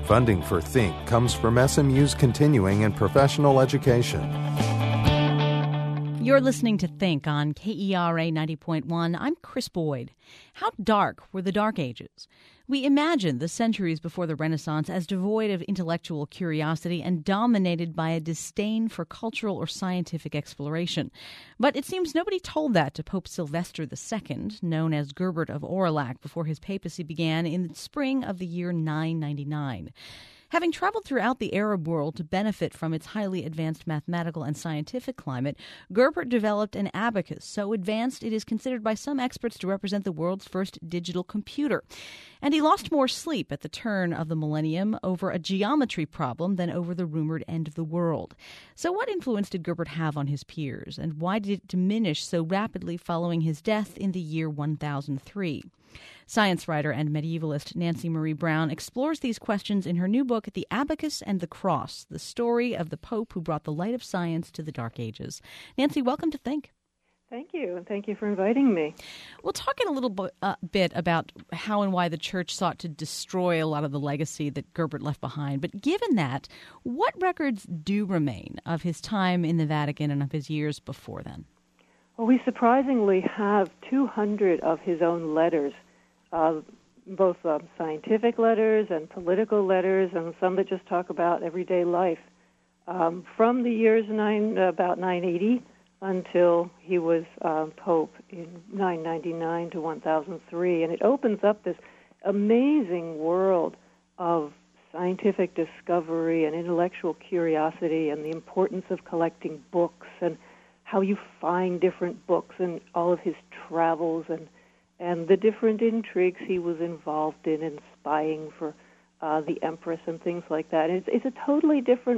Funding for Think comes from SMU's continuing and professional education. You're listening to Think on KERA 90.1. I'm Chris Boyd. How dark were the Dark Ages? We imagine the centuries before the Renaissance as devoid of intellectual curiosity and dominated by a disdain for cultural or scientific exploration. But it seems nobody told that to Pope Sylvester II, known as Gerbert of Aurillac, before his papacy began in the spring of the year 999. Having traveled throughout the Arab world to benefit from its highly advanced mathematical and scientific climate, Gerbert developed an abacus so advanced it is considered by some experts to represent the world's first digital computer. And he lost more sleep at the turn of the millennium over a geometry problem than over the rumored end of the world. So what influence did Gerbert have on his peers, and why did it diminish so rapidly following his death in the year 1003? Science writer and medievalist Nancy Marie Brown explores these questions in her new book, The Abacus and the Cross, the story of the Pope who brought the light of science to the Dark Ages. Nancy, welcome to Think. Thank you, and thank you for inviting me. We'll talk in a little bit about how and why the Church sought to destroy a lot of the legacy that Gerbert left behind. But given that, what records do remain of his time in the Vatican and of his years before then? Well, we surprisingly have 200 of his own letters, both scientific letters and political letters, and some that just talk about everyday life, from the years about 980 until he was Pope in 999 to 1003. And it opens up this amazing world of scientific discovery and intellectual curiosity and the importance of collecting books and how you find different books and all of his travels and the different intrigues he was involved in spying for the Empress and things like that. It's a totally different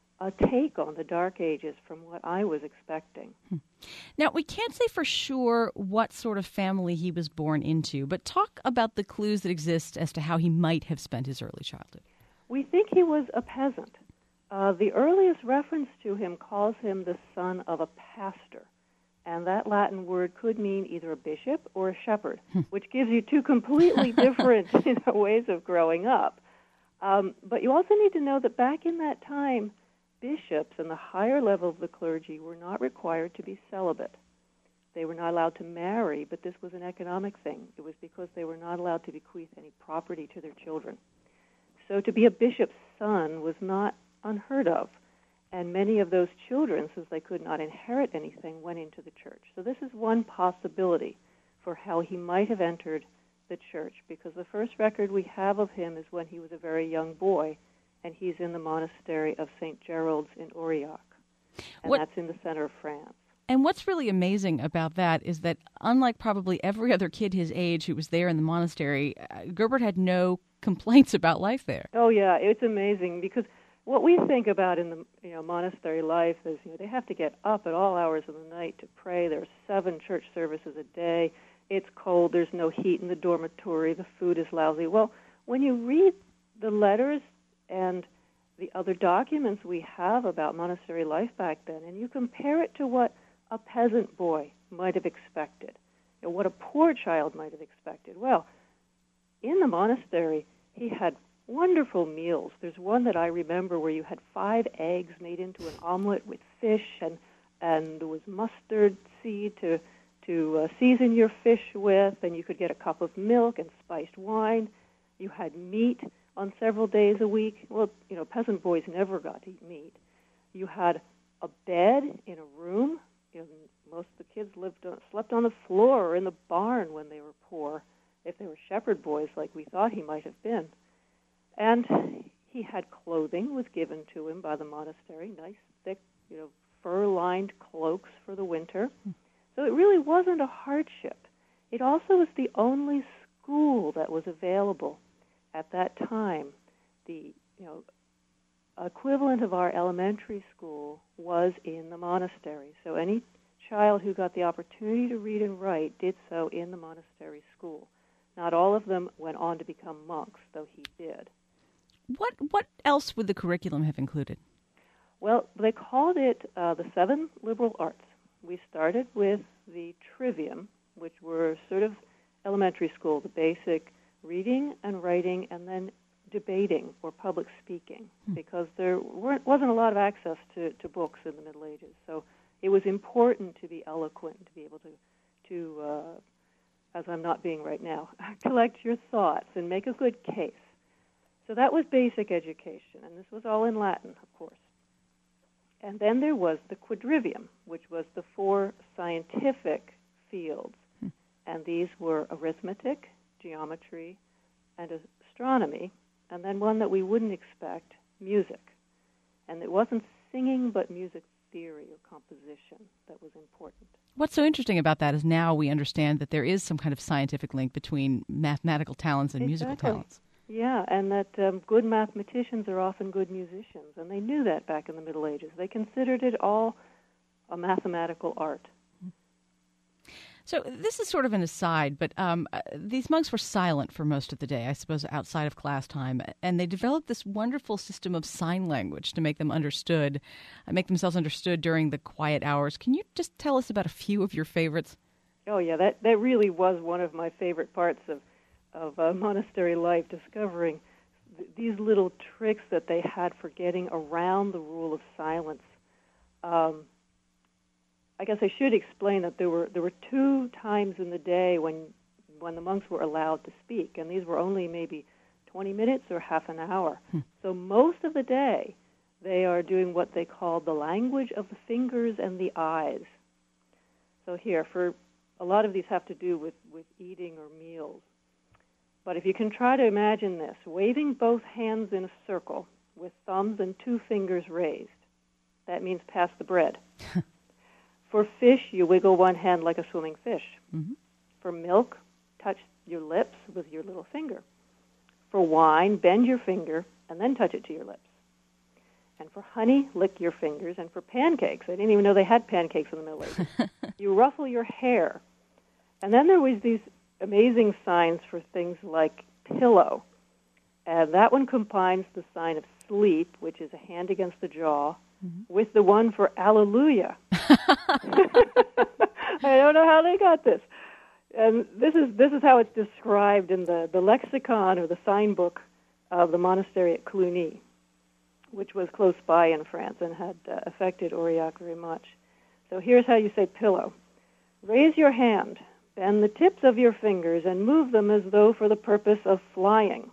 take on the Dark Ages from what I was expecting. Now, we can't say for sure what sort of family he was born into, but talk about the clues that exist as to how he might have spent his early childhood. We think he was a peasant. The earliest reference to him calls him the son of a pastor, and that Latin word could mean either a bishop or a shepherd, which gives you two completely different ways of growing up. But you also need to know that back in that time, bishops and the higher level of the clergy were not required to be celibate. They were not allowed to marry, but this was an economic thing. It was because they were not allowed to bequeath any property to their children. So to be a bishop's son was not unheard of, and many of those children, since they could not inherit anything, went into the church. So this is one possibility for how he might have entered the church, because the first record we have of him is when he was a very young boy, and he's in the monastery of St. Gerald's in Aurillac, and that's in the center of France. And what's really amazing about that is that, unlike probably every other kid his age who was there in the monastery, Gerbert had no complaints about life there. Oh, yeah, it's amazing, because what we think about in the monastery life is they have to get up at all hours of the night to pray. There are 7 church services a day. It's cold. There's no heat in the dormitory. The food is lousy. Well, when you read the letters and the other documents we have about monastery life back then, and you compare it to what a peasant boy might have expected, what a poor child might have expected. Well, in the monastery, he had wonderful meals. There's one that I remember where you had 5 eggs made into an omelet with fish, and there was mustard seed to season your fish with, and you could get a cup of milk and spiced wine. You had meat on several days a week. Well, peasant boys never got to eat meat. You had a bed in a room. Most of the kids slept on the floor or in the barn when they were poor, if they were shepherd boys like we thought he might have been. And he had clothing was given to him by the monastery, nice, thick, fur-lined cloaks for the winter. So it really wasn't a hardship. It also was the only school that was available at that time. The equivalent of our elementary school was in the monastery. So any child who got the opportunity to read and write did so in the monastery school. Not all of them went on to become monks, though he did. What else would the curriculum have included? Well, they called it the 7 liberal arts. We started with the trivium, which were sort of elementary school, the basic reading and writing, and then debating or public speaking because there wasn't a lot of access to books in the Middle Ages. So it was important to be eloquent, to be able to as I'm not being right now, collect your thoughts and make a good case. So that was basic education, and this was all in Latin, of course. And then there was the quadrivium, which was the 4 scientific fields. And these were arithmetic, geometry, and astronomy, and then one that we wouldn't expect, music. And it wasn't singing, but music theory or composition that was important. What's so interesting about that is now we understand that there is some kind of scientific link between mathematical talents and musical talents. Yeah, and that good mathematicians are often good musicians, and they knew that back in the Middle Ages. They considered it all a mathematical art. So this is sort of an aside, but these monks were silent for most of the day, I suppose, outside of class time, and they developed this wonderful system of sign language to make them make themselves understood during the quiet hours. Can you just tell us about a few of your favorites? Oh, yeah, that really was one of my favorite parts of monastery life, discovering these little tricks that they had for getting around the rule of silence. I guess I should explain that there were 2 times in the day when the monks were allowed to speak, and these were only maybe 20 minutes or half an hour. So most of the day, they are doing what they call the language of the fingers and the eyes. So here, for a lot of these have to do with eating or meals. But if you can try to imagine this, waving both hands in a circle with thumbs and 2 fingers raised, that means pass the bread. For fish, you wiggle one hand like a swimming fish. Mm-hmm. For milk, touch your lips with your little finger. For wine, bend your finger and then touch it to your lips. And for honey, lick your fingers. And for pancakes, I didn't even know they had pancakes in the Middle Ages, you ruffle your hair. And then there was these amazing signs for things like pillow. And that one combines the sign of sleep, which is a hand against the jaw, with the one for Alleluia. I don't know how they got this. And this is how it's described in the lexicon or the sign book of the monastery at Cluny, which was close by in France and had affected Aurillac very much. So here's how you say pillow. Raise your hand, bend the tips of your fingers, and move them as though for the purpose of flying.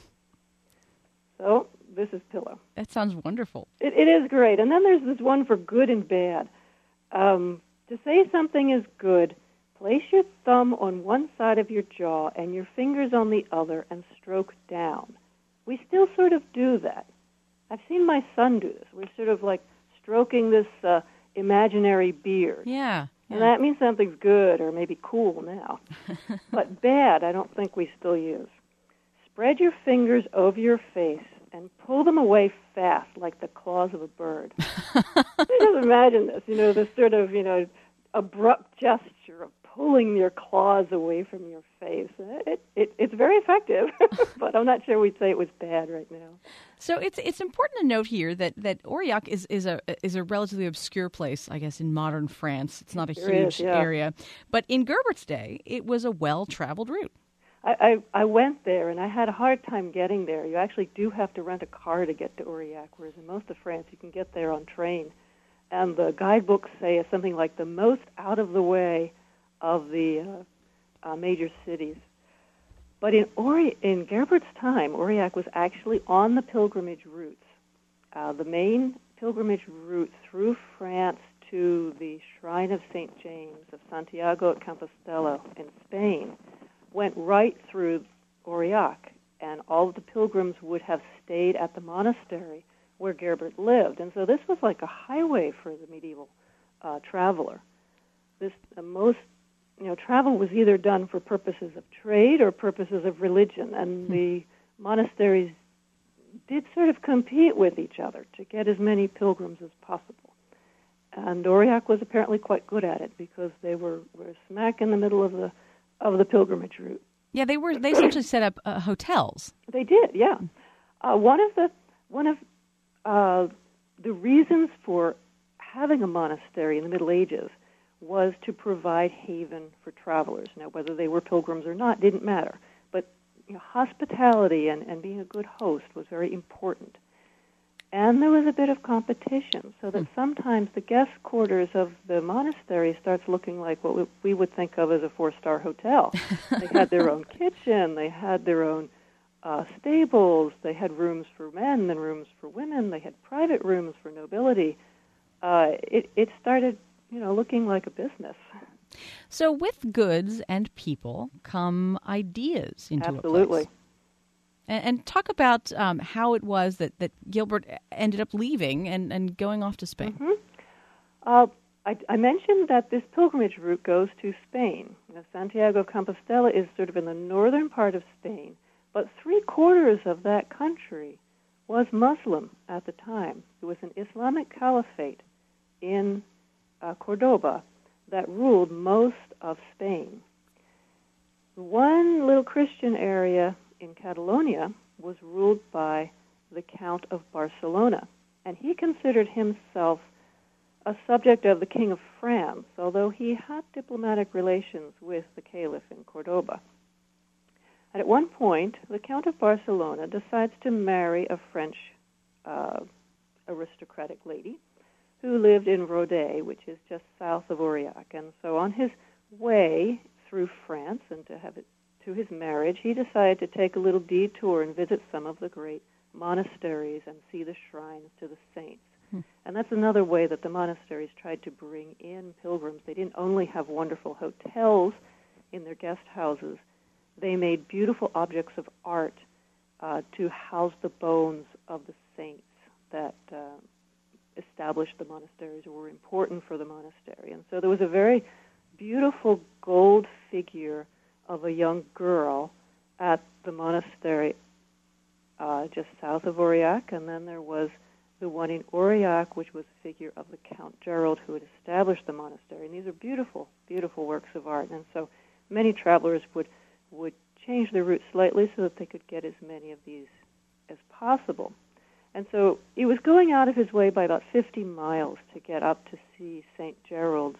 So this is pillow. That sounds wonderful. It is great. And then there's this one for good and bad. To say something is good, place your thumb on one side of your jaw and your fingers on the other and stroke down. We still sort of do that. I've seen my son do this. We're sort of like stroking this imaginary beard. Yeah. And that means something's good or maybe cool now. But bad, I don't think we still use. Spread your fingers over your face and pull them away fast like the claws of a bird. Just imagine this, this sort of, abrupt gesture of pulling your claws away from your face. It's very effective, but I'm not sure we'd say it was bad right now. So it's important to note here that Aurillac is a relatively obscure place, I guess, in modern France. It's not a huge area. But in Gerbert's day, it was a well-traveled route. I went there, and I had a hard time getting there. You actually do have to rent a car to get to Aurillac, whereas in most of France you can get there on train. And the guidebooks say it's something like the most out-of-the-way of the major cities. But in Gerbert's time, Aurillac was actually on the pilgrimage routes. The main pilgrimage route through France to the Shrine of St. James of Santiago at Compostela in Spain went right through Aurillac, and all of the pilgrims would have stayed at the monastery where Gerbert lived. And so this was like a highway for the medieval traveler. Travel was either done for purposes of trade or purposes of religion, and the monasteries did sort of compete with each other to get as many pilgrims as possible. And Aurillac was apparently quite good at it because they were smack in the middle of the pilgrimage route. Yeah, they essentially set up hotels. They did, yeah. One of the reasons for having a monastery in the Middle Ages was to provide haven for travelers. Now, whether they were pilgrims or not didn't matter. But, hospitality and being a good host was very important. And there was a bit of competition, so that sometimes the guest quarters of the monastery starts looking like what we would think of as a 4-star hotel. They had their own kitchen, they had their own stables, they had rooms for men and rooms for women, they had private rooms for nobility. It started, looking like a business. So with goods and people come ideas into a place. Absolutely. And talk about how it was that Gilbert ended up leaving and going off to Spain. I mentioned that this pilgrimage route goes to Spain. Santiago of Compostela is sort of in the northern part of Spain, but 3/4 of that country was Muslim at the time. It was an Islamic caliphate in Cordoba that ruled most of Spain. One little Christian area in Catalonia was ruled by the Count of Barcelona, and he considered himself a subject of the King of France, although he had diplomatic relations with the Caliph in Cordoba. And at one point, the Count of Barcelona decides to marry a French aristocratic lady who lived in Rodez, which is just south of Aurillac. And so on his way through France and to his marriage, he decided to take a little detour and visit some of the great monasteries and see the shrines to the saints. And that's another way that the monasteries tried to bring in pilgrims. They didn't only have wonderful hotels in their guest houses. They made beautiful objects of art to house the bones of the saints that established the monasteries or were important for the monastery. And so there was a very beautiful gold figure of a young girl at the monastery just south of Aurillac, and then there was the one in Aurillac, which was a figure of the Count Gerald who had established the monastery. And these are beautiful, beautiful works of art. And so many travelers would change their route slightly so that they could get as many of these as possible. And so he was going out of his way by about 50 miles to get up to see St. Gerald's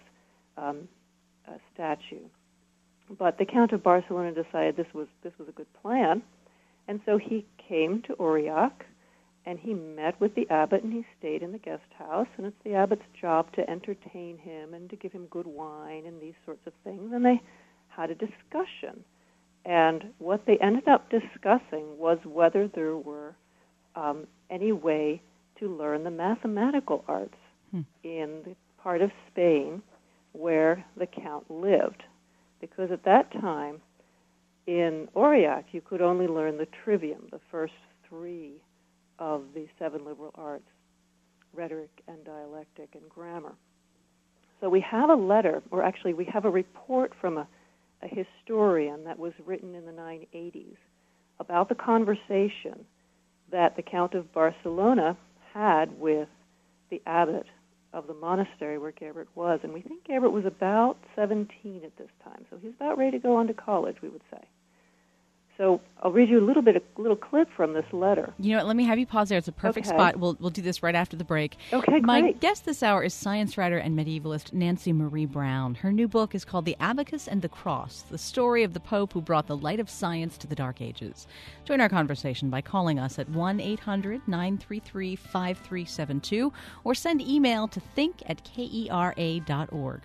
statue. But the Count of Barcelona decided this was a good plan, and so he came to Aurillac, and he met with the abbot, and he stayed in the guest house, and it's the abbot's job to entertain him and to give him good wine and these sorts of things, and they had a discussion. And what they ended up discussing was whether there were any way to learn the mathematical arts in the part of Spain where the Count lived. Because at that time, in Aurillac, you could only learn the trivium, the first 3 of the 7 liberal arts, rhetoric and dialectic and grammar. So we have a letter, or actually we have a report from a historian that was written in the 980s about the conversation that the Count of Barcelona had with the abbot of the monastery where Gerbert was. And we think Gerbert was about 17 at this time. So he's about ready to go on to college, we would say. So I'll read you a little clip from this letter. You know what, let me have you pause there. It's a perfect spot. We'll do this right after the break. Okay, great. My guest this hour is science writer and medievalist Nancy Marie Brown. Her new book is called The Abacus and the Cross, the story of the Pope who brought the light of science to the Dark Ages. Join our conversation by calling us at 1-800-933-5372 or send email to think@kera.org.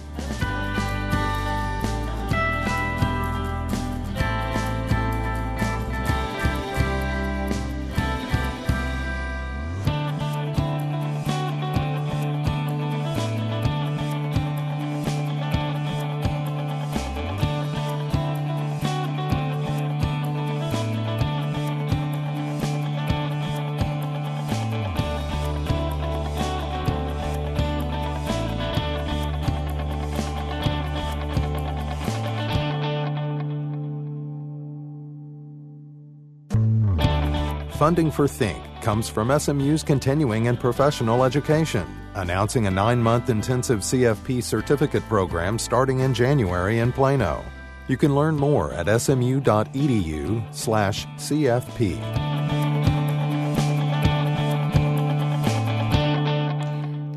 Funding for Think comes from SMU's continuing and professional education, announcing a 9-month intensive CFP certificate program starting in January in Plano. You can learn more at smu.edu/CFP.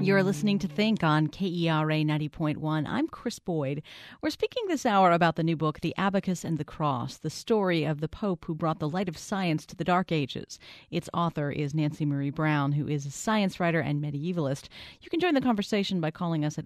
You're listening to Think on KERA 90.1. I'm Chris Boyd. We're speaking this hour about the new book, The Abacus and the Cross, the story of the Pope who brought the light of science to the Dark Ages. Its author is Nancy Marie Brown, who is a science writer and medievalist. You can join the conversation by calling us at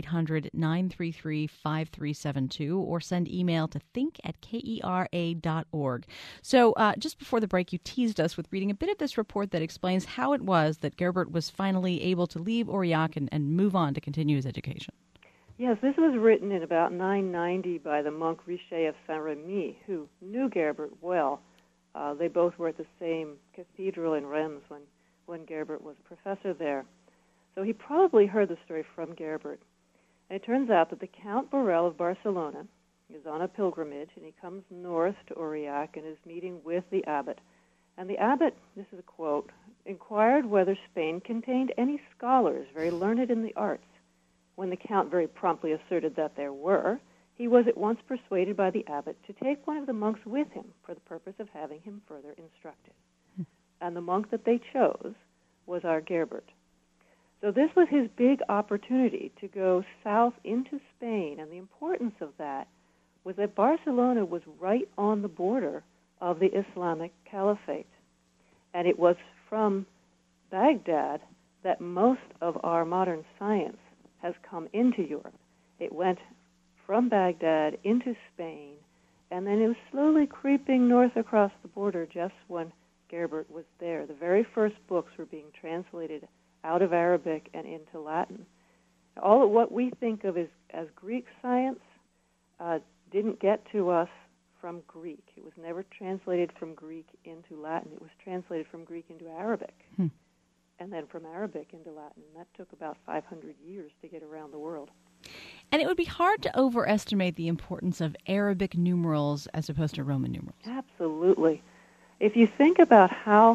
1-800-933-5372 or send email to think@kera.org. So just before the break, you teased us with reading a bit of this report that explains how it was that Gerbert was finally able to leave Aurillac and move on to continue his education. Yes, this was written in about 990 by the monk Richer of Saint-Remy, who knew Gerbert well. They both were at the same cathedral in Reims when Gerbert was a professor there. So he probably heard the story from Gerbert. And it turns out that the Count Borel of Barcelona is on a pilgrimage, and he comes north to Aurillac and is meeting with the abbot. And the abbot, this is a quote, inquired whether Spain contained any scholars very learned in the arts. When the Count very promptly asserted that there were, he was at once persuaded by the abbot to take one of the monks with him for the purpose of having him further instructed. And the monk that they chose was our Gerbert. So this was his big opportunity to go south into Spain, and the importance of that was that Barcelona was right on the border of the Islamic Caliphate. And it was from Baghdad that most of our modern science has come into Europe. It went from Baghdad into Spain, and then it was slowly creeping north across the border just when Gerbert was there. The very first books were being translated out of Arabic and into Latin. All of what we think of as Greek science didn't get to us from Greek. It was never translated from Greek into Latin. It was translated from Greek into Arabic, and then from Arabic into Latin. That took about 500 years to get around the world. And it would be hard to overestimate the importance of Arabic numerals as opposed to Roman numerals. Absolutely. If you think about how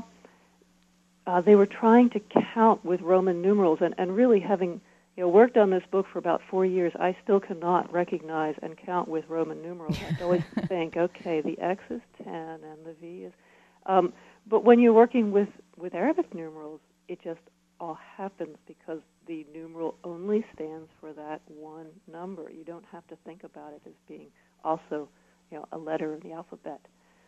they were trying to count with Roman numerals, and really having worked on this book for about 4 years, I still cannot recognize and count with Roman numerals. I always think, okay, the X is 10 and the V is... but when you're working with Arabic numerals, it just all happens because the numeral only stands for that one number. You don't have to think about it as being also a letter in the alphabet.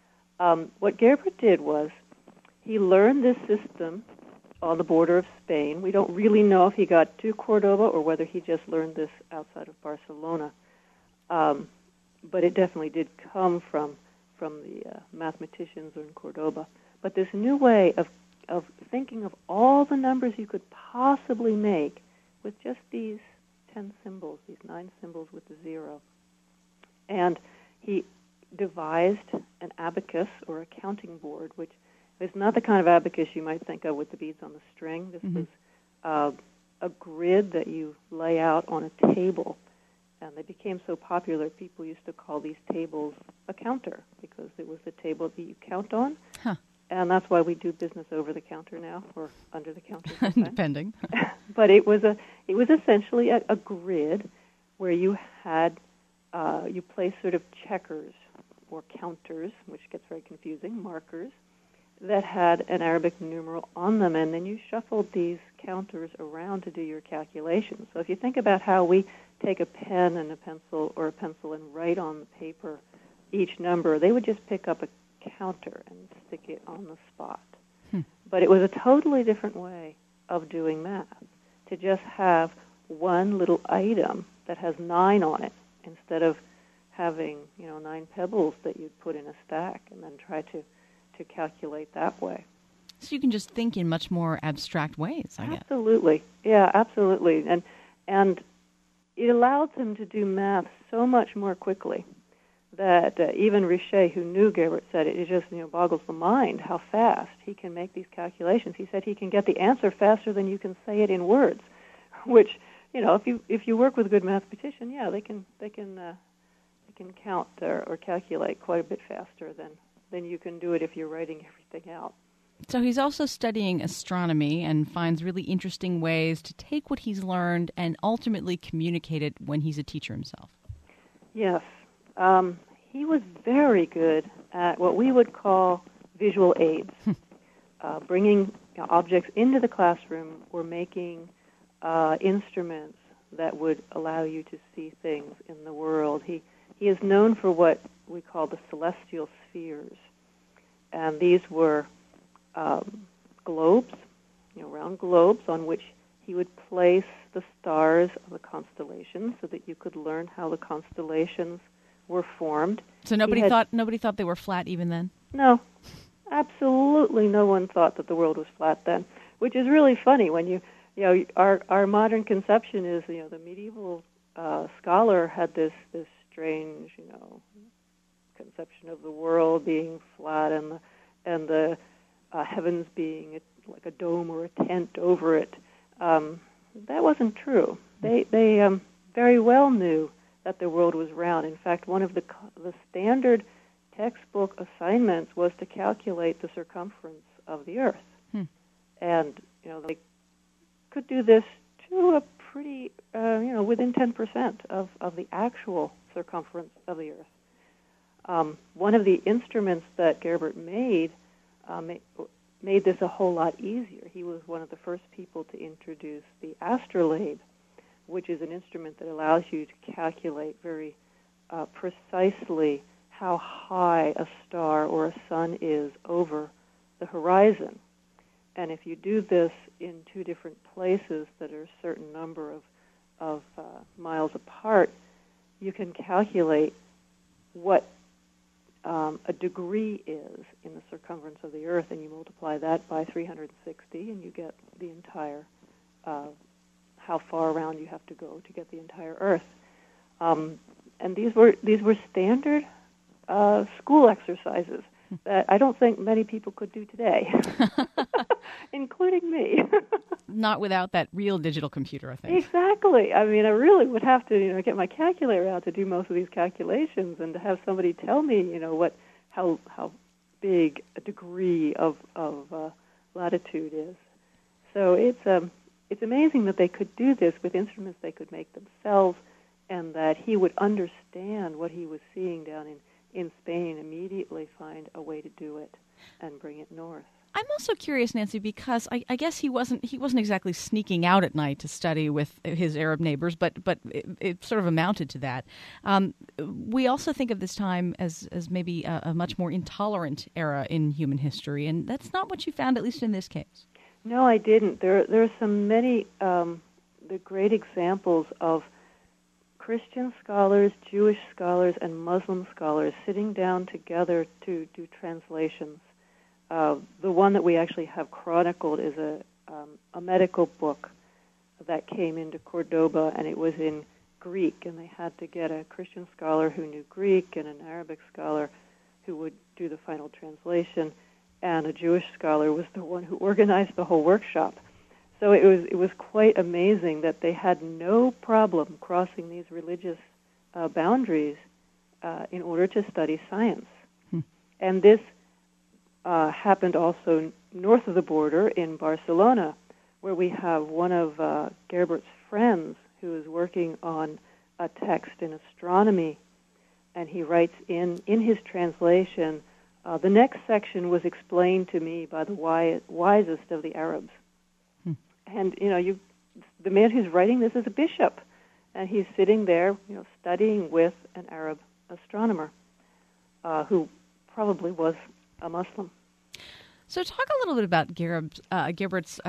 What Gerbert did was he learned this system on the border of Spain. We don't really know if he got to Cordoba or whether he just learned this outside of Barcelona. But it definitely did come from the mathematicians in Cordoba. But this new way of thinking of all the numbers you could possibly make with just these 10 symbols, these 9 symbols with the 0. And he devised an abacus, or a counting board, which is not the kind of abacus you might think of with the beads on the string. This was a grid that you lay out on a table. And they became so popular, people used to call these tables a counter, because it was the table that you count on. Huh. And that's why we do business over the counter now, or under the counter. Depending. But it was essentially a grid where you had you place sort of checkers or counters, which gets very confusing, markers, that had an Arabic numeral on them, and then you shuffled these counters around to do your calculations. So if you think about how we take a pen and a pencil, or a pencil, and write on the paper each number, they would just pick up a counter and stick it on the spot. But it was a totally different way of doing math, to just have one little item that has 9 on it, instead of having 9 pebbles that you'd put in a stack and then try to calculate that way. So you can just think in much more abstract ways, I guess. Absolutely. Yeah, absolutely. And it allowed him to do math so much more quickly that even Richer, who knew Gerbert, said it just boggles the mind how fast he can make these calculations. He said he can get the answer faster than you can say it in words, which if you work with a good mathematician, they can count or calculate quite a bit faster than you can do it if you're writing everything out. So he's also studying astronomy and finds really interesting ways to take what he's learned and ultimately communicate it when he's a teacher himself. Yes. He was very good at what we would call visual aids, bringing objects into the classroom or making instruments that would allow you to see things in the world. He is known for what we call the celestial spheres, and these were globes, round globes on which he would place the stars of the constellations so that you could learn how the constellations were formed. So nobody thought they were flat even then? No, absolutely no one thought that the world was flat then, which is really funny when our modern conception is, the medieval scholar had this strange, conception of the world being flat and the heavens being like a dome or a tent over it. That wasn't true. They very well knew that the world was round. In fact, one of the standard textbook assignments was to calculate the circumference of the Earth. And, they could do this to a pretty, within 10% of the actual circumference of the Earth. One of the instruments that Gerbert made this a whole lot easier. He was one of the first people to introduce the astrolabe, which is an instrument that allows you to calculate very precisely how high a star or a sun is over the horizon. And if you do this in two different places that are a certain number of miles apart, you can calculate what a degree is in the circumference of the Earth, and you multiply that by 360, and you get the entire, how far around you have to go to get the entire Earth. And these were standard school exercises that I don't think many people could do today, including me. Not without that real digital computer, I think. Exactly. I mean, I really would have to, get my calculator out to do most of these calculations, and to have somebody tell me, how big a degree of latitude is. So it's amazing that they could do this with instruments they could make themselves, and that he would understand what he was seeing down in Spain and immediately find a way to do it and bring it north. I'm also curious, Nancy, because I guess he wasn't exactly sneaking out at night to study with his Arab neighbors, but it sort of amounted to that. We also think of this time as maybe a much more intolerant era in human history, and that's not what you found, at least in this case. No, I didn't. There are so many the great examples of Christian scholars, Jewish scholars, and Muslim scholars sitting down together to do translations. The one that we actually have chronicled is a medical book that came into Cordoba, and it was in Greek, and they had to get a Christian scholar who knew Greek and an Arabic scholar who would do the final translation, and a Jewish scholar was the one who organized the whole workshop. So it was quite amazing that they had no problem crossing these religious boundaries in order to study science. And this happened also north of the border in Barcelona, where we have one of Gerbert's friends who is working on a text in astronomy, and he writes in his translation, the next section was explained to me by the wisest of the Arabs. And, the man who's writing this is a bishop, and he's sitting there, studying with an Arab astronomer who probably was a Muslim. So talk a little bit about Gerbert's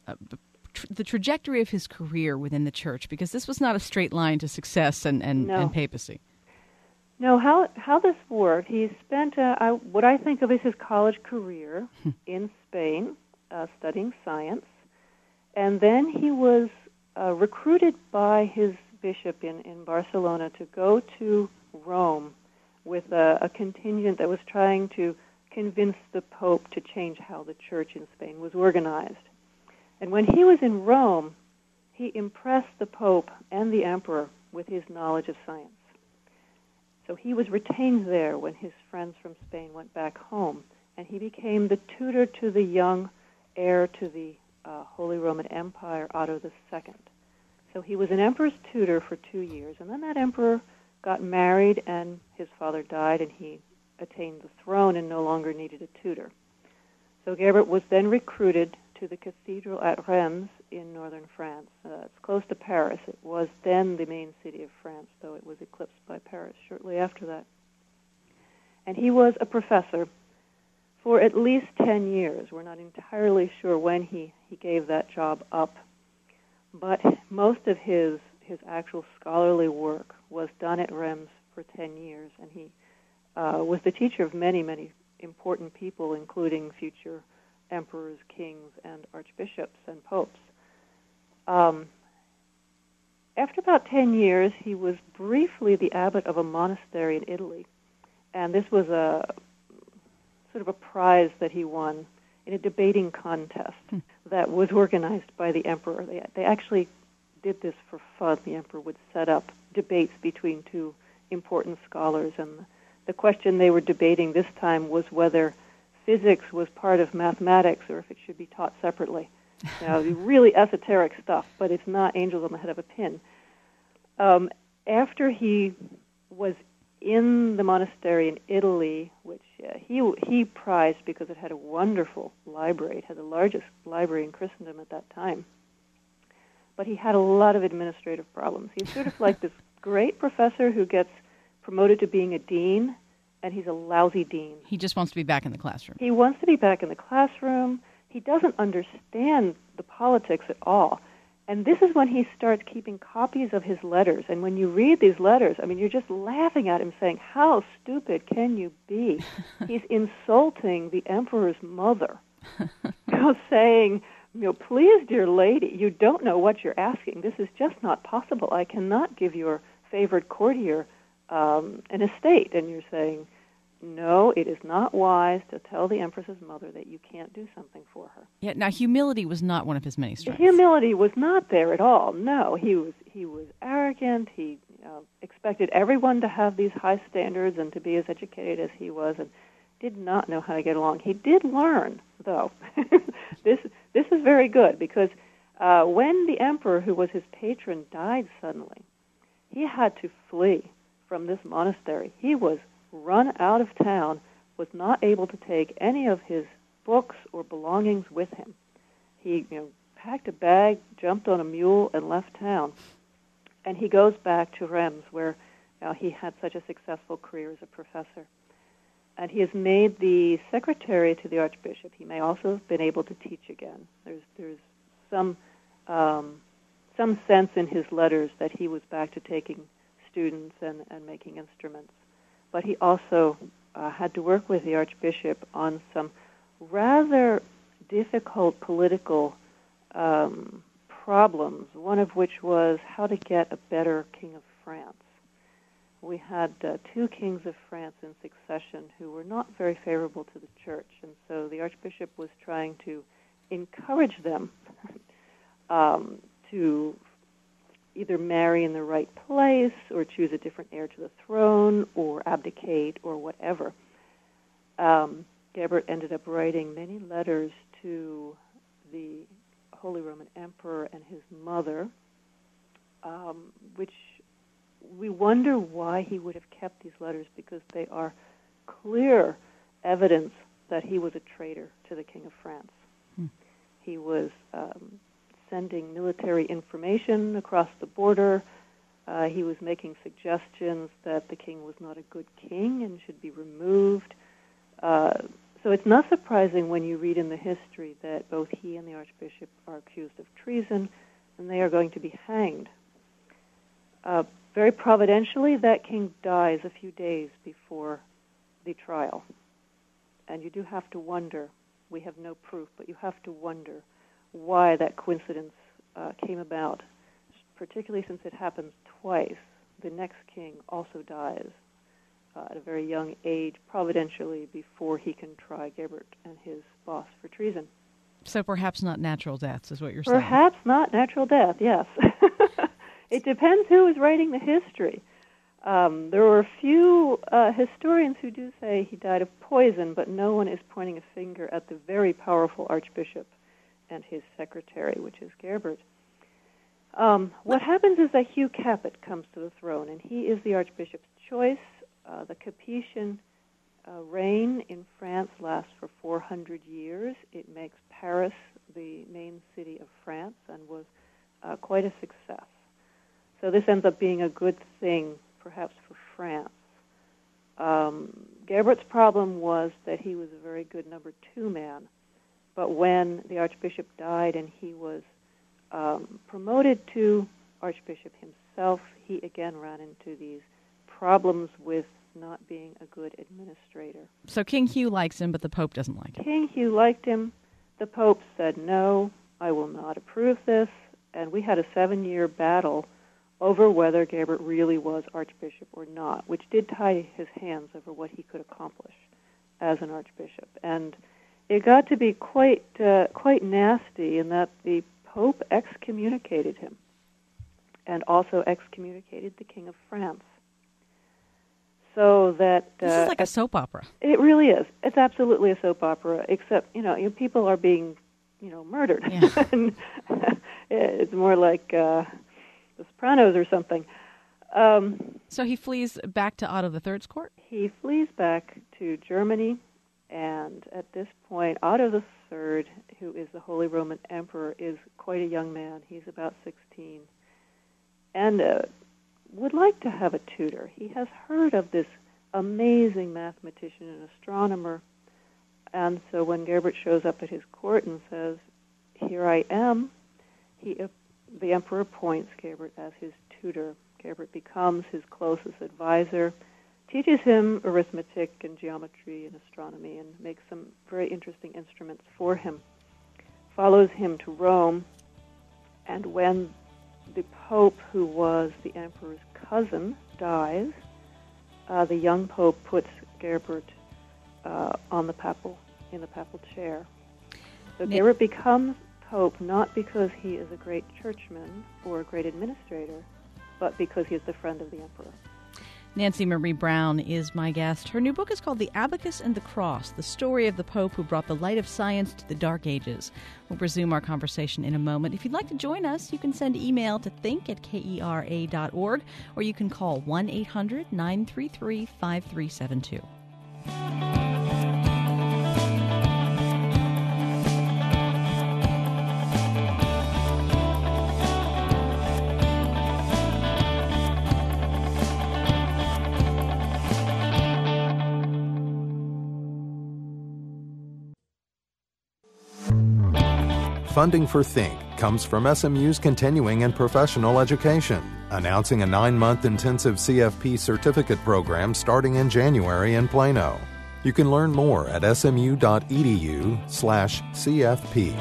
the trajectory of his career within the church, because this was not a straight line to success and papacy. No, how this worked, he spent what I think of as his college career in Spain studying science, and then he was recruited by his bishop in Barcelona to go to Rome with a contingent that was trying to convince the Pope to change how the church in Spain was organized. And when he was in Rome, he impressed the Pope and the Emperor with his knowledge of science. So he was retained there when his friends from Spain went back home, and he became the tutor to the young heir to the Holy Roman Empire, Otto II. So he was an emperor's tutor for 2 years, and then that emperor got married, and his father died, and he attained the throne and no longer needed a tutor. So Gerbert was then recruited to the cathedral at Reims in northern France. It's close to Paris. It was then the main city of France, though it was eclipsed by Paris shortly after that. And he was a professor for at least 10 years. We're not entirely sure when he gave that job up. But most of his actual scholarly work was done at Reims for 10 years, and he was the teacher of many, many important people, including future emperors, kings, and archbishops and popes. After about 10 years, he was briefly the abbot of a monastery in Italy, and this was a sort of a prize that he won in a debating contest that was organized by the emperor. They actually did this for fun. The emperor would set up debates between two important scholars, and the question they were debating this time was whether physics was part of mathematics or if it should be taught separately. Now, really esoteric stuff, but it's not angels on the head of a pin. After he was in the monastery in Italy, which he prized because it had a wonderful library. It had the largest library in Christendom at that time. But he had a lot of administrative problems. He's sort of like this great professor who gets promoted to being a dean, and he's a lousy dean. He just wants to be back in the classroom. He wants to be back in the classroom. He doesn't understand the politics at all. And this is when he starts keeping copies of his letters. And when you read these letters, I mean, you're just laughing at him saying, how stupid can you be? He's insulting the emperor's mother, saying, please, dear lady, you don't know what you're asking. This is just not possible. I cannot give your favored courtier an estate. And you're saying, no, it is not wise to tell the empress's mother that you can't do something for her. Yeah. Now, humility was not one of his many strengths. Humility was not there at all. No, he was arrogant. He expected everyone to have these high standards and to be as educated as he was, and did not know how to get along. He did learn, though. This is very good, because when the emperor, who was his patron, died suddenly, he had to flee from this monastery. He was run out of town, was not able to take any of his books or belongings with him. He packed a bag, jumped on a mule, and left town. And he goes back to Reims, where he had such a successful career as a professor. And he is made the secretary to the archbishop. He may also have been able to teach again. There's some sense in his letters that he was back to taking students and making instruments. But he also had to work with the archbishop on some rather difficult political problems, one of which was how to get a better king of France. We had two kings of France in succession who were not very favorable to the church, and so the archbishop was trying to encourage them to either marry in the right place or choose a different heir to the throne or abdicate or whatever. Gerbert ended up writing many letters to the Holy Roman Emperor and his mother, which we wonder why he would have kept these letters, because they are clear evidence that he was a traitor to the King of France. He was sending military information across the border. He was making suggestions that the king was not a good king and should be removed. So it's not surprising when you read in the history that both he and the archbishop are accused of treason, and they are going to be hanged. Very providentially, that king dies a few days before the trial. And you do have to wonder, we have no proof, but you have to wonder why that coincidence came about, particularly since it happens twice. The next king also dies at a very young age, providentially, before he can try Gerbert and his boss for treason. So perhaps not natural deaths is what you're saying. Perhaps not natural death, yes. It depends who is writing the history. There were a few historians who do say he died of poison, but no one is pointing a finger at the very powerful archbishop and his secretary, which is Gerbert. What happens is that Hugh Capet comes to the throne, and he is the archbishop's choice. The Capetian reign in France lasts for 400 years. It makes Paris the main city of France and was quite a success. So this ends up being a good thing, perhaps, for France. Gerbert's problem was that he was a very good number two man, but when the archbishop died and he was promoted to archbishop himself, he again ran into these problems with not being a good administrator. So King Hugh likes him, but the Pope doesn't like him. King Hugh liked him. The Pope said, no, I will not approve this, and we had a 7-year battle over whether Gerbert really was archbishop or not, which did tie his hands over what he could accomplish as an archbishop. And it got to be quite nasty in that the Pope excommunicated him and also excommunicated the King of France. So that this is like a soap opera. It really is. It's absolutely a soap opera, except, people are being, murdered. Yeah. And it's more like The Sopranos or something. So he flees back to Otto III's court? He flees back to Germany, and at this point, Otto III, who is the Holy Roman Emperor, is quite a young man. He's about 16, and would like to have a tutor. He has heard of this amazing mathematician and astronomer, and so when Gerbert shows up at his court and says, "Here I am," the emperor appoints Gerbert as his tutor. Gerbert becomes his closest advisor, teaches him arithmetic and geometry and astronomy, and makes some very interesting instruments for him. Follows him to Rome, and when the Pope, who was the emperor's cousin, dies, the young Pope puts Gerbert in the papal chair. So Gerbert becomes Pope not because he is a great churchman or a great administrator, but because he is the friend of the emperor. Nancy Marie Brown is my guest. Her new book is called The Abacus and the Cross, the story of the Pope who brought the light of science to the Dark Ages. We'll resume our conversation in a moment. If you'd like to join us, you can send email to think@kera.org, or you can call 1-800-933-5372. Funding for Think comes from SMU's continuing and professional education, announcing a 9-month intensive CFP certificate program starting in January in Plano. You can learn more at smu.edu/CFP.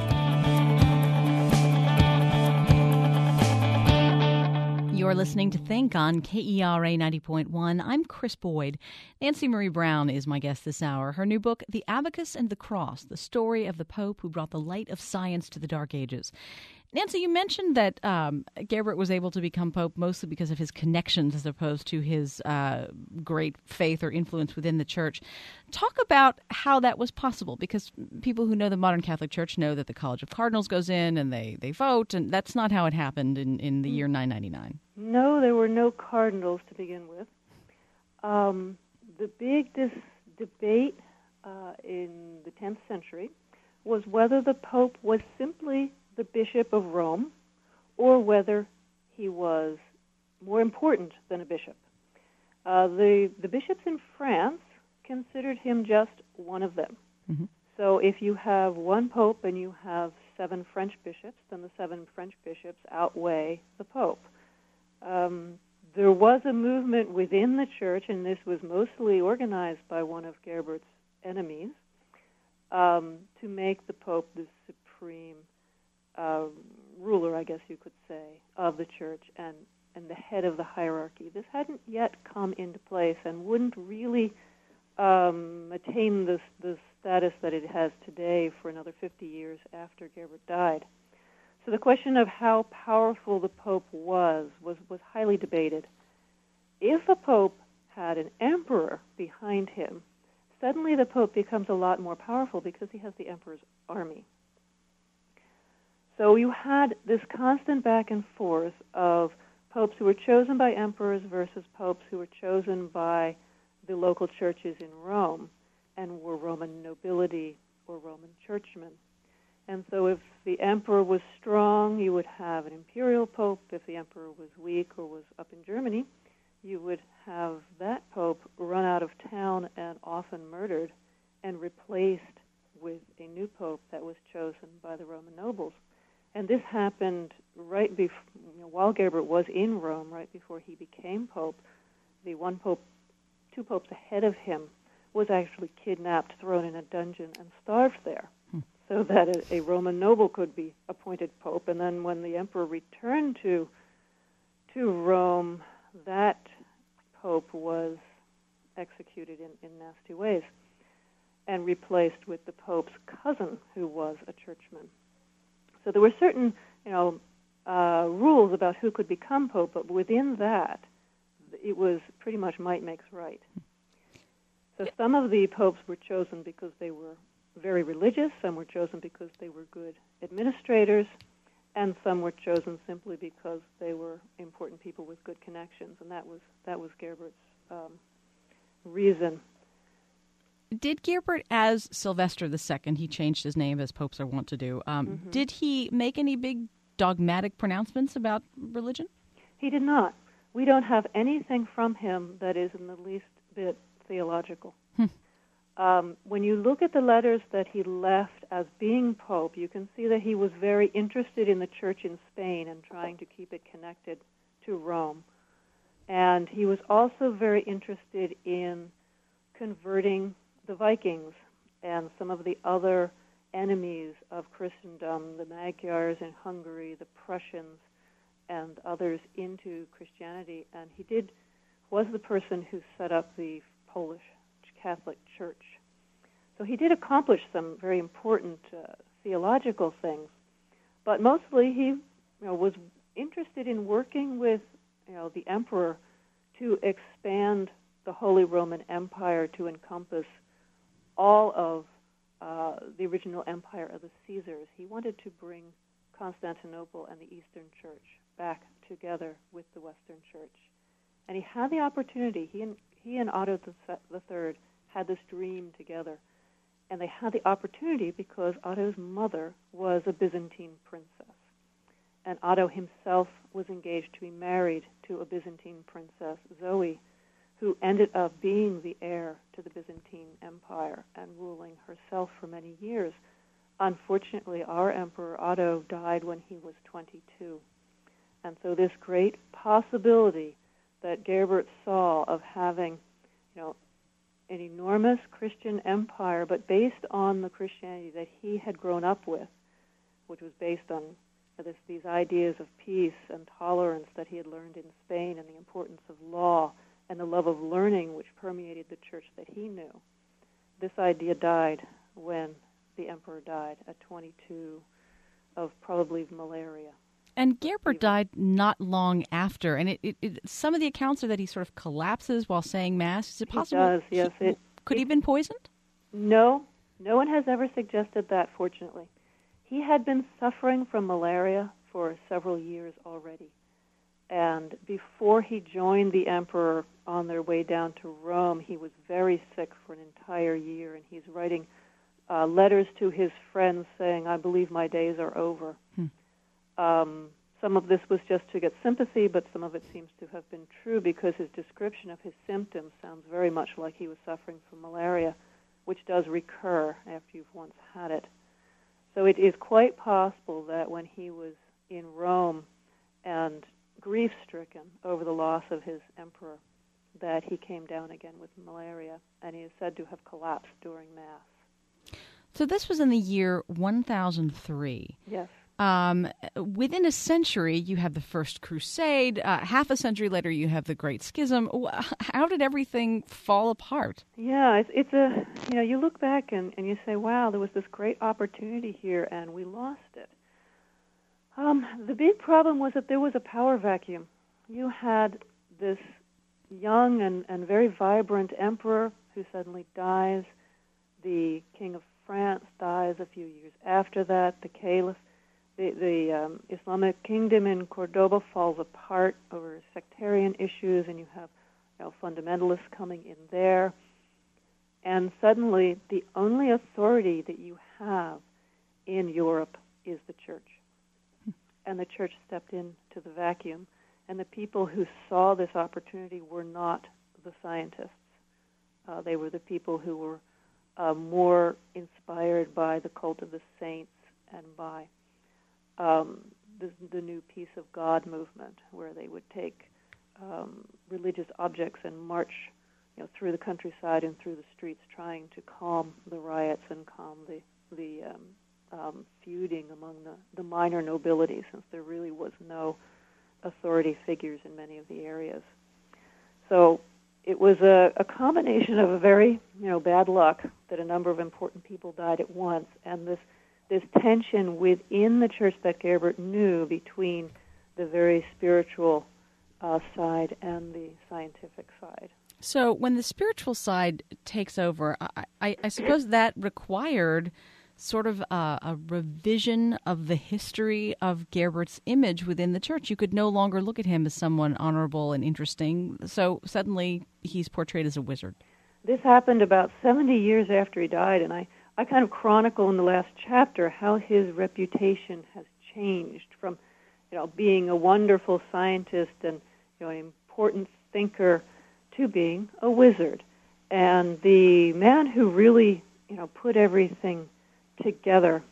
You're listening to Think on KERA 90.1. I'm Chris Boyd. Nancy Marie Brown is my guest this hour. Her new book, The Abacus and the Cross, the story of the Pope who brought the light of science to the Dark Ages. Nancy, you mentioned that Gerbert was able to become Pope mostly because of his connections as opposed to his great faith or influence within the Church. Talk about how that was possible, because people who know the modern Catholic Church know that the College of Cardinals goes in and they vote, and that's not how it happened in the year 999. No, there were no cardinals to begin with. The big debate in the 10th century was whether the Pope was simply the Bishop of Rome, or whether he was more important than a bishop. The bishops in France considered him just one of them. Mm-hmm. So if you have one Pope and you have 7 French bishops, then the 7 French bishops outweigh the Pope. There was a movement within the Church, and this was mostly organized by one of Gerbert's enemies, to make the Pope the supreme ruler, I guess you could say, of the Church and the head of the hierarchy. This hadn't yet come into place and wouldn't really attain the status that it has today for another 50 years after Gerbert died. So the question of how powerful the Pope was highly debated. If a Pope had an emperor behind him, suddenly the Pope becomes a lot more powerful because he has the emperor's army. So you had this constant back and forth of popes who were chosen by emperors versus popes who were chosen by the local churches in Rome and were Roman nobility or Roman churchmen. And so if the emperor was strong, you would have an imperial pope. If the emperor was weak or was up in Germany, you would have that pope run out of town and often murdered and replaced with a new pope that was chosen by the Roman nobles. And this happened right before, while Gerbert was in Rome, right before he became pope. The two popes ahead of him was actually kidnapped, thrown in a dungeon, and starved there, so that a Roman noble could be appointed pope. And then when the emperor returned to Rome, that pope was executed in nasty ways and replaced with the pope's cousin, who was a churchman. So there were certain, rules about who could become pope, but within that, it was pretty much might makes right. So some of the popes were chosen because they were very religious, some were chosen because they were good administrators, and some were chosen simply because they were important people with good connections, and that was Gerbert's reason. Did Gerbert, as Sylvester II, he changed his name as popes are wont to do, did he make any big dogmatic pronouncements about religion? He did not. We don't have anything from him that is in the least bit theological. When you look at the letters that he left as being pope, you can see that he was very interested in the church in Spain and trying to keep it connected to Rome. And he was also very interested in converting the Vikings and some of the other enemies of Christendom, the Magyars in Hungary, the Prussians, and others into Christianity. And he was the person who set up the Polish Catholic Church. So he did accomplish some very important theological things, but mostly he was interested in working with the emperor to expand the Holy Roman Empire to encompass all of the original empire of the Caesars. He wanted to bring Constantinople and the Eastern Church back together with the Western Church. And he had the opportunity. He and Otto III had this dream together. And they had the opportunity because Otto's mother was a Byzantine princess. And Otto himself was engaged to be married to a Byzantine princess, Zoe, who ended up being the heir to the Byzantine Empire and ruling herself for many years. Unfortunately, our Emperor Otto died when he was 22. And so this great possibility that Gerbert saw of having, an enormous Christian empire, but based on the Christianity that he had grown up with, which was based on these ideas of peace and tolerance that he had learned in Spain, and the importance of law and the love of learning which permeated the church that he knew. This idea died when the emperor died at 22 of probably malaria. And Gerbert died not long after, and some of the accounts are that he sort of collapses while saying Mass. Is it possible? He does, yes. Could he have been poisoned? No. No one has ever suggested that, fortunately. He had been suffering from malaria for several years already. And before he joined the emperor on their way down to Rome, he was very sick for an entire year, and he's writing letters to his friends saying, "I believe my days are over." Some of this was just to get sympathy, but some of it seems to have been true because his description of his symptoms sounds very much like he was suffering from malaria, which does recur after you've once had it. So it is quite possible that when he was in Rome and grief-stricken over the loss of his emperor, that he came down again with malaria, and he is said to have collapsed during Mass. So this was in the year 1003. Yes. Within a century, you have the First Crusade. Half a century later, you have the Great Schism. How did everything fall apart? Yeah, you look back and you say, wow, there was this great opportunity here, and we lost it. The big problem was that there was a power vacuum. You had this young and very vibrant emperor who suddenly dies. The king of France dies a few years after that. The caliph. The Islamic kingdom in Cordoba falls apart over sectarian issues, and you have fundamentalists coming in there. And suddenly, the only authority that you have in Europe is the church. And the church stepped into the vacuum. And the people who saw this opportunity were not the scientists. They were the people who were more inspired by the cult of the saints and by the new Peace of God movement, where they would take religious objects and march through the countryside and through the streets, trying to calm the riots and calm the feuding among the minor nobility, since there really was no authority figures in many of the areas. So it was a combination of a very bad luck that a number of important people died at once, and this tension within the church that Gerbert knew between the very spiritual side and the scientific side. So when the spiritual side takes over, I suppose that required sort of a revision of the history of Gerbert's image within the church. You could no longer look at him as someone honorable and interesting, so suddenly he's portrayed as a wizard. This happened about 70 years after he died, and I kind of chronicle in the last chapter how his reputation has changed from being a wonderful scientist and an important thinker to being a wizard. And the man who really put everything together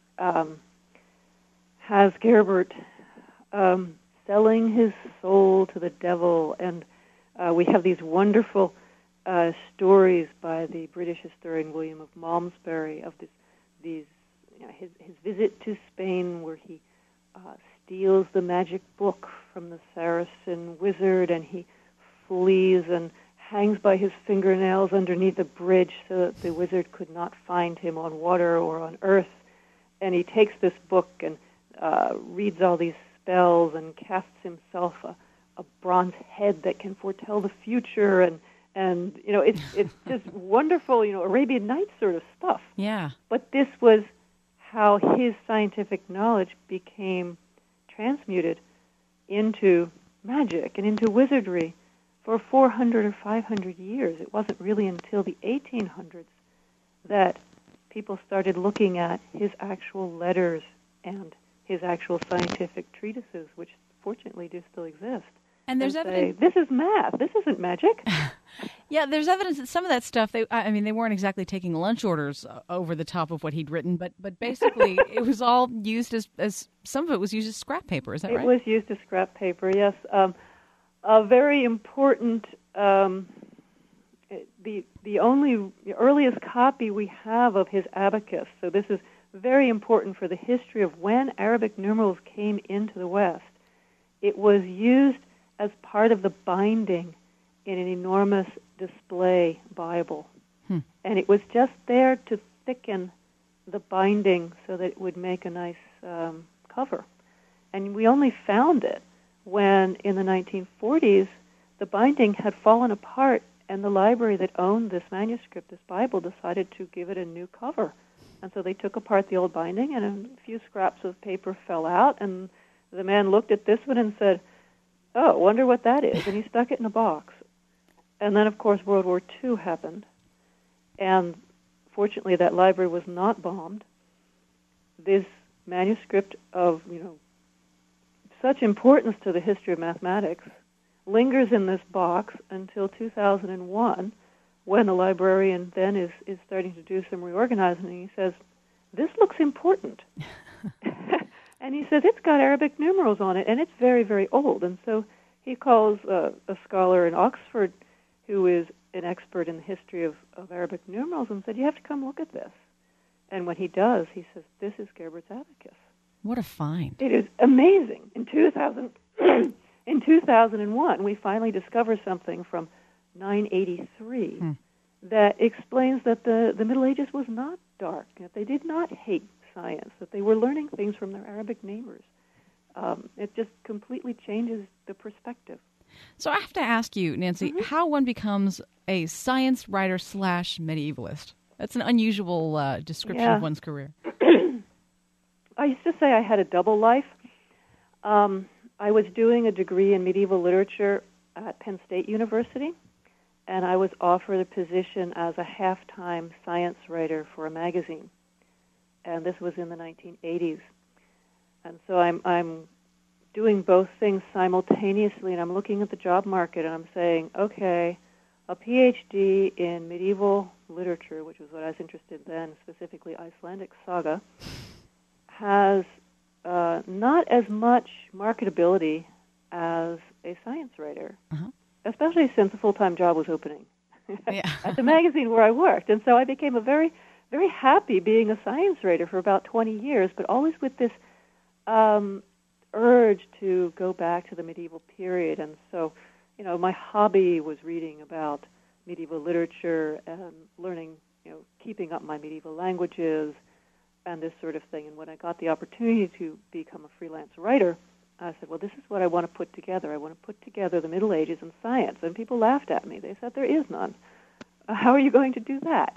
has Gerbert selling his soul to the devil, and we have these wonderful stories by the British historian William of Malmesbury of his visit to Spain, where he steals the magic book from the Saracen wizard, and he flees and hangs by his fingernails underneath a bridge so that the wizard could not find him on water or on earth. And he takes this book and reads all these spells and casts himself a bronze head that can foretell the future, and it's just wonderful, Arabian Nights sort of stuff. Yeah. But this was how his scientific knowledge became transmuted into magic and into wizardry. For 400 or 500 years, it wasn't really until the 1800s that people started looking at his actual letters and his actual scientific treatises, which fortunately do still exist. And there's evidence. This is math. This isn't magic. Yeah, there's evidence that some of that stuff, they weren't exactly taking lunch orders over the top of what he'd written, but basically it was all used as some of it was used as scrap paper. Is that right? It was used as scrap paper, yes. A very important, the earliest copy we have of his abacus, so this is very important for the history of when Arabic numerals came into the West. It was used as part of the binding in an enormous display Bible. And it was just there to thicken the binding so that it would make a nice cover. And we only found it when, in the 1940s, the binding had fallen apart, and the library that owned this manuscript, this Bible, decided to give it a new cover. And so they took apart the old binding, and a few scraps of paper fell out, and the man looked at this one and said, "Oh, wonder what that is," and he stuck it in a box. And then, of course, World War II happened, and fortunately that library was not bombed. This manuscript of, such importance to the history of mathematics lingers in this box until 2001, when the librarian then is starting to do some reorganizing, and he says, "This looks important." And he says, "It's got Arabic numerals on it, and it's very, very old." And so he calls a scholar in Oxford who is an expert in the history of Arabic numerals and said, "You have to come look at this." And when he does, he says, "This is Gerbert's abacus." What a find. It is amazing. In 2001, we finally discovered something from 983 that explains that the Middle Ages was not dark, that they did not hate science, that they were learning things from their Arabic neighbors. It just completely changes the perspective. So I have to ask you, Nancy, how one becomes a science writer / medievalist. That's an unusual description of one's career. I used to say I had a double life. I was doing a degree in medieval literature at Penn State University, and I was offered a position as a half-time science writer for a magazine. And this was in the 1980s. And so I'm doing both things simultaneously, and I'm looking at the job market, and I'm saying, okay, a PhD in medieval literature, which was what I was interested in then, specifically Icelandic saga, has not as much marketability as a science writer, especially since a full-time job was opening at the magazine where I worked. And so I became a very, very happy being a science writer for about 20 years, but always with this urge to go back to the medieval period. And so, my hobby was reading about medieval literature and learning, keeping up my medieval languages and this sort of thing. And when I got the opportunity to become a freelance writer, I said, well, this is what I want to put together. I want to put together the Middle Ages and science. And people laughed at me. They said, there is none. How are you going to do that?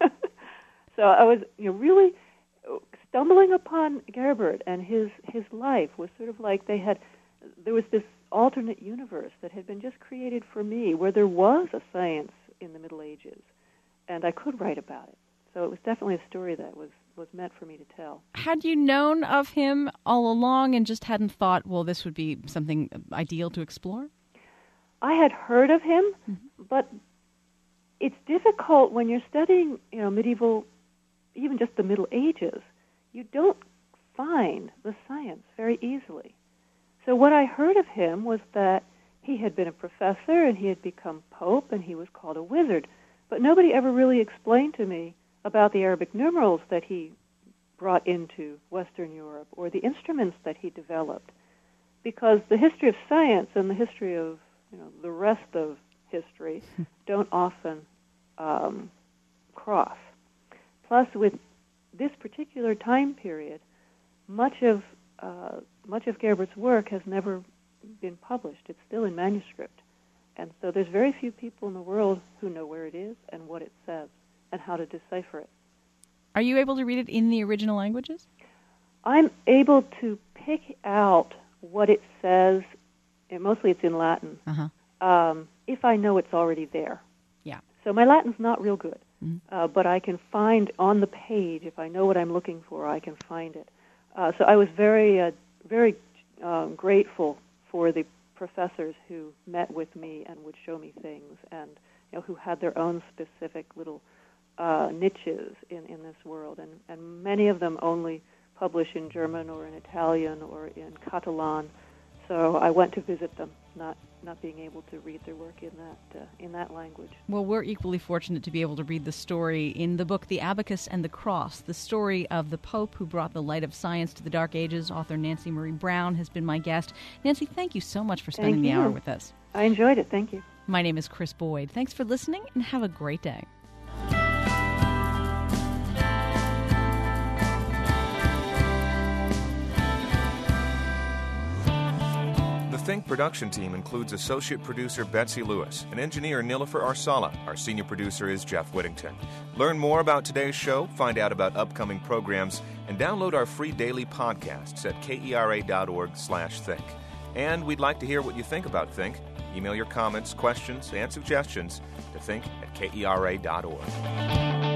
So I was really stumbling upon Gerbert, and his life was sort of like there was this alternate universe that had been just created for me where there was a science in the Middle Ages, and I could write about it. So it was definitely a story that was meant for me to tell. Had you known of him all along and just hadn't thought, well, this would be something ideal to explore? I had heard of him, but it's difficult when you're studying, medieval, even just the Middle Ages. You don't find the science very easily. So what I heard of him was that he had been a professor and he had become pope and he was called a wizard. But nobody ever really explained to me about the Arabic numerals that he brought into Western Europe or the instruments that he developed. Because the history of science and the history of the rest of history don't often cross. Plus, with this particular time period, much of Gerbert's work has never been published. It's still in manuscript. And so there's very few people in the world who know where it is and what it says and how to decipher it. Are you able to read it in the original languages? I'm able to pick out what it says, and mostly it's in Latin, if I know it's already there. Yeah. So my Latin's not real good, but I can find on the page, if I know what I'm looking for, I can find it. So I was very, very grateful for the professors who met with me and would show me things, and who had their own specific little niches in this world. And many of them only publish in German or in Italian or in Catalan. So I went to visit them, not being able to read their work in that language. Well, we're equally fortunate to be able to read the story in the book The Abacus and the Cross, the story of the Pope who brought the light of science to the Dark Ages. Author Nancy Marie Brown has been my guest. Nancy, thank you so much for spending the hour with us. I enjoyed it. Thank you. My name is Chris Boyd. Thanks for listening, and have a great day. The Think production team includes associate producer Betsy Lewis and engineer Nilofer Arsala. Our senior producer is Jeff Whittington. Learn more about today's show, find out about upcoming programs, and download our free daily podcasts at kera.org/think. And we'd like to hear what you think about Think. Email your comments, questions, and suggestions to think@kera.org.